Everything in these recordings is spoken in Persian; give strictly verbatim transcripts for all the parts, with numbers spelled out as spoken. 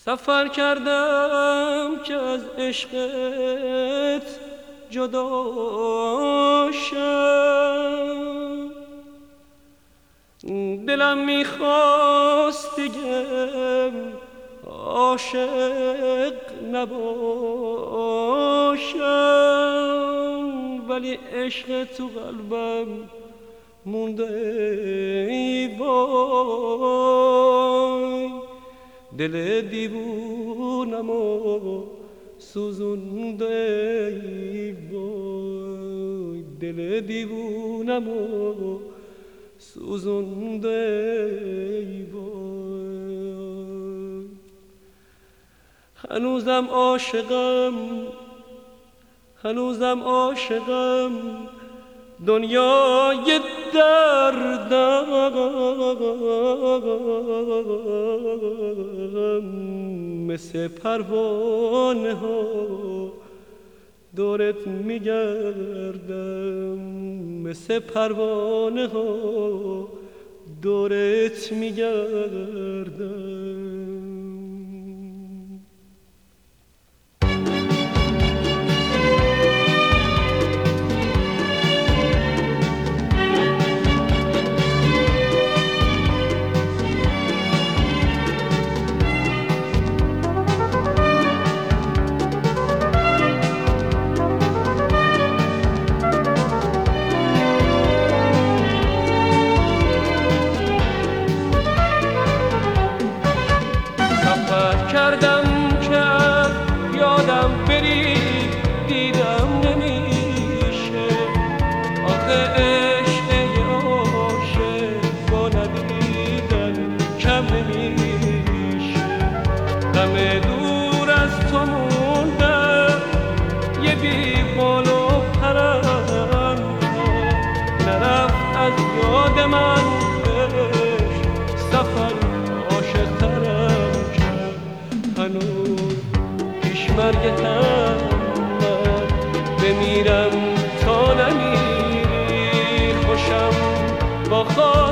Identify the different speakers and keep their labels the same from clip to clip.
Speaker 1: سفر کردم که از عشقت جدا شم، دلم میخواست بگم عاشق نباشم، ولی عشق تو قلبم مونده ای وای. دل دیوونمو سوزونده ای وای، دل دیوونمو سوزونده ای وای. هنوزم عاشقم، هنوزم عاشقم، دنیای دردم مثل پروانه ها دورت میگردم، مثل پروانه ها دورت میگردم. کردم که یادم بری دیدم نمیشه، آخه عشق عاشق با ندیدن کم نمیشه. غم دور از تو موندم یه بی بال و پرم، نرفت از یاد من سفر عاشق ترم. هنوز پیش مرگتم من بمیرم تا نمیری، خوشم با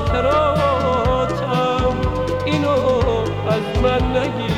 Speaker 1: خاطراتم اینو از من نگیری.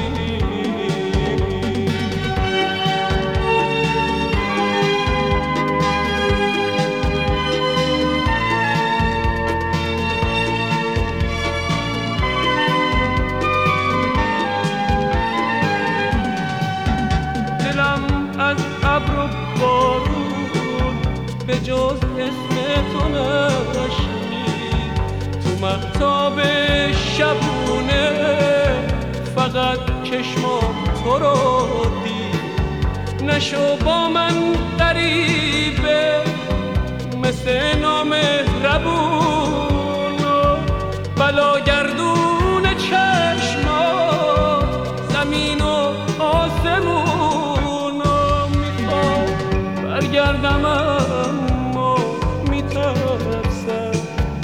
Speaker 1: به جز اسم تو نشنید تو مهتاب شبونه، فقط چشمام تو رو دید. نشو با من غریبه مثل نامهربون و بلاگردون چشمات زمین و آسمون و میخوام برگردم اما میترسم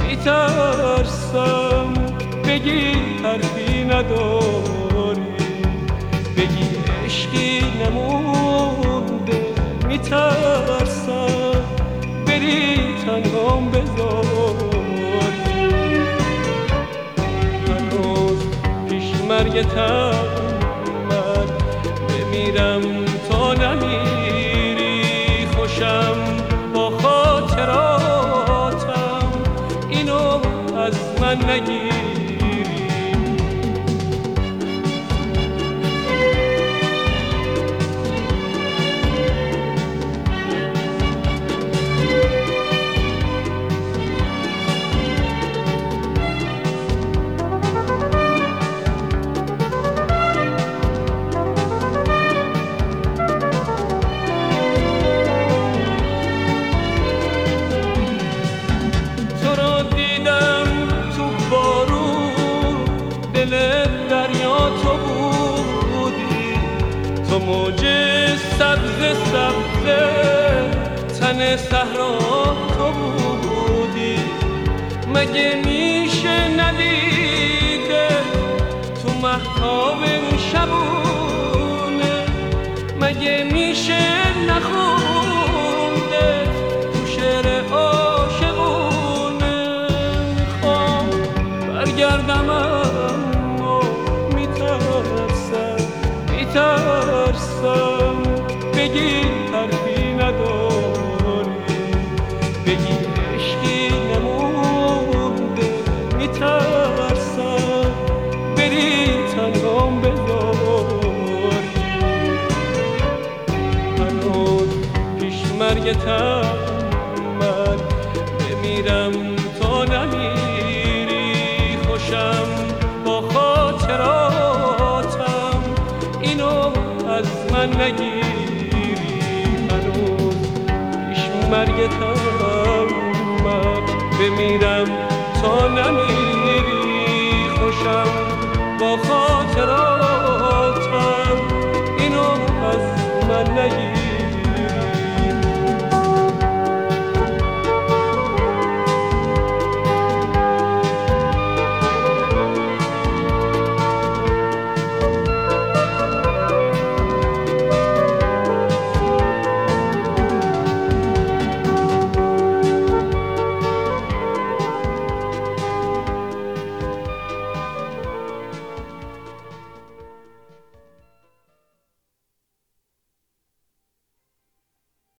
Speaker 1: میترسم بگی حرفی نداری، بگی عشقی نمونده. میترسم بری تنهام بذاری، هنوز پیش مرگتم من بمیرم تا نمیری، خوشم با خاطراتم اینو از من نگیری. تو موج سبز سبز تن صحرا تو بودی، مگه میشه ندیده تو مهتاب شبونه، مگه میشه نخونده تو شعر عاشقونه. میخوام برگردم اما میترسم مرگتم من بمیرم تا نمیری خوشم با خاطراتم اینو از من نگیری هنوز پیش مرگتم من بمیرم تا نمیری خوشم با خاطراتم